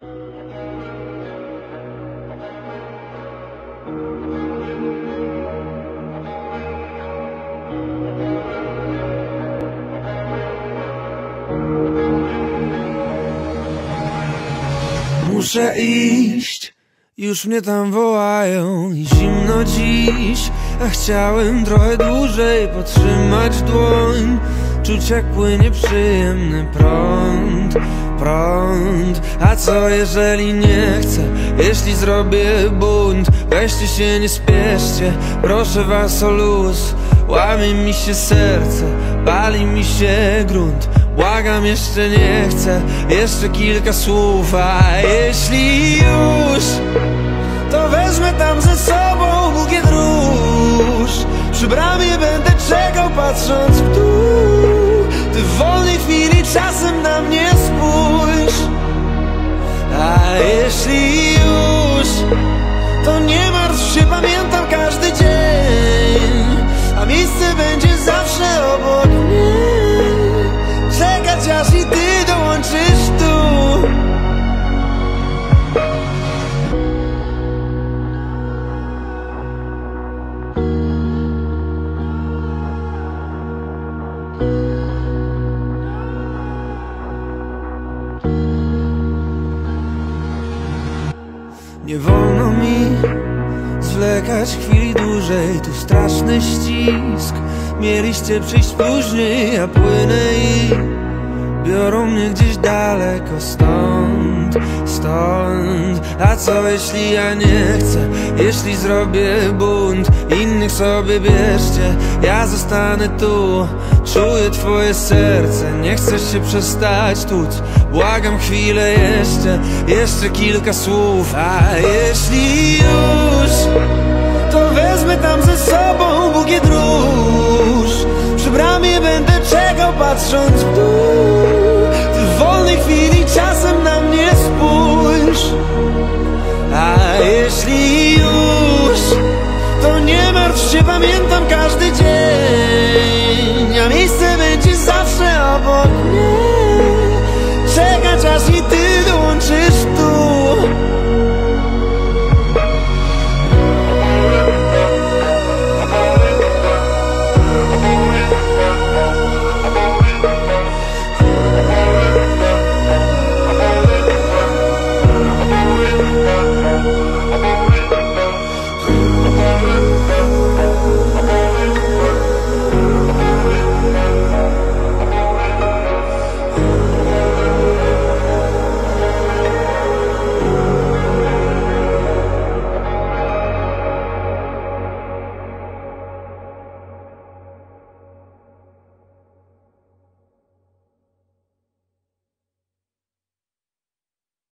Muszę iść, już mnie tam wołają i zimno dziś, a chciałem trochę dłużej podtrzymać dłoń, czuć jak płynie przyjemny prąd. A co jeżeli nie chcę, jeśli zrobię bunt? Weźcie się, nie spieszcie, proszę was o luz. Łamie mi się serce, pali mi się grunt. Błagam, jeszcze nie chcę, jeszcze kilka słów. A jeśli już, to wezmę tam ze sobą bukiet róż. Przy bramie będę czekał, patrząc w dół. Ty w wolnej chwili czasem na mnie spójrz. A jeśli już, to nie martw się, pamiętam każdy dzień, a miejsce będzie zawsze obok mnie. Czekać aż i ty dołączysz tu. Nie wolno mi zwlekać chwili dłużej, tu straszny ścisk. Mieliście przyjść później, ja płynę i biorą mnie gdzieś daleko stąd. A co jeśli ja nie chcę, jeśli zrobię bunt? Innych sobie bierzcie, ja zostanę tu. Czuję twoje serce, nie chcę się przestać tłuc. Błagam chwilę jeszcze kilka słów. A jeśli już, to wezmę tam ze sobą bukiet róż. Przy bramie będę czekał, patrząc w dół. Ty w wolnej chwili czasem na mnie spójrz. A jeśli już, to nie martw się, pamiętam każdy dzień,